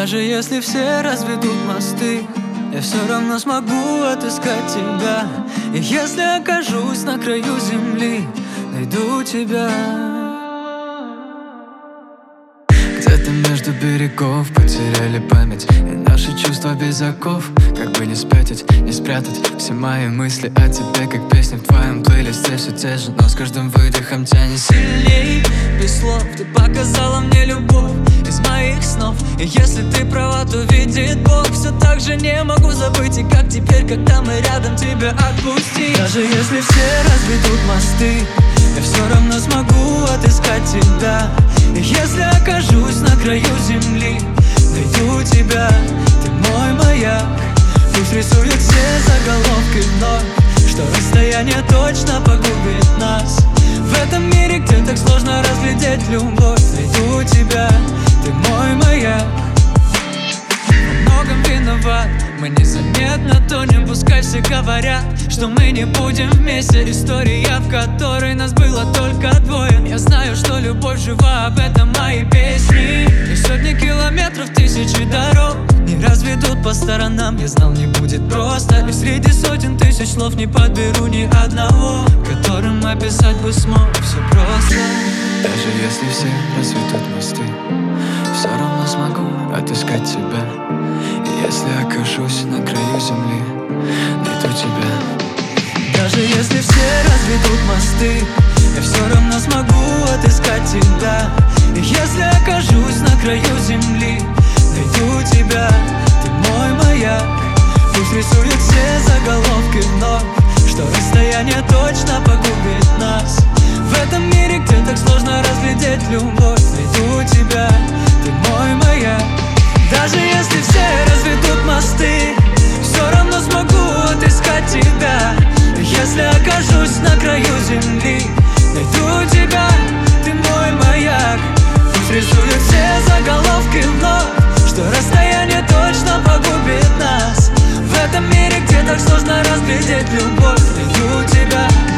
Даже если все разведут мосты, я все равно смогу отыскать тебя. И если окажусь на краю земли, найду тебя. Где-то между берегов потеряли память, и наши чувства без оков. Как бы не спрятать, не спрятать все мои мысли о тебе, как песни в твоем плейлисте. Все те же, но с каждым выдохом тянет сильней. Без слов ты показала мне любовь из моих снов. И если ты права, то видит Бог. Все так же не могу забыть, и как теперь, когда мы рядом, тебя отпустить. Даже если все разведут мосты, я все равно смогу отыскать тебя. И если окажусь на краю земли, найду тебя. Ты мой маяк. Пусть рисуют все заголовки вновь, что расстояние точно погубит нас. В этом мире, где так сложно разглядеть любовь, найду тебя. Ты мой маяк. Во многом виноват, мы незаметно тонем. Пускай все говорят, что мы не будем вместе. История, в которой нас было только двое. Я знаю, что любовь жива, об этом мои песни. И сотни километров, тысячи дорог не разведут по сторонам. Я знал, не будет просто. И среди сотен тысяч слов не подберу ни одного, которым описать бы смог все просто. Даже если все разведут мосты, все равно смогу отыскать тебя. И если окажусь на краю земли, найду тебя. Даже если все разведут мосты, я все равно смогу отыскать тебя. И если окажусь на краю земли, найду тебя. Ты мой маяк. Пусть рисуют все заголовки вновь, что расстояние точно погубит нас. В этом мире, где так сложно разглядеть любовь, найду тебя. Ты мой маяк. Даже если все разведут мосты, все равно смогу отыскать тебя. Если окажусь на краю земли, найду тебя. Ты мой маяк. Пусть рисуют все заголовки вновь, что расстояние точно погубит нас. В этом мире, где так сложно разглядеть любовь, найду тебя.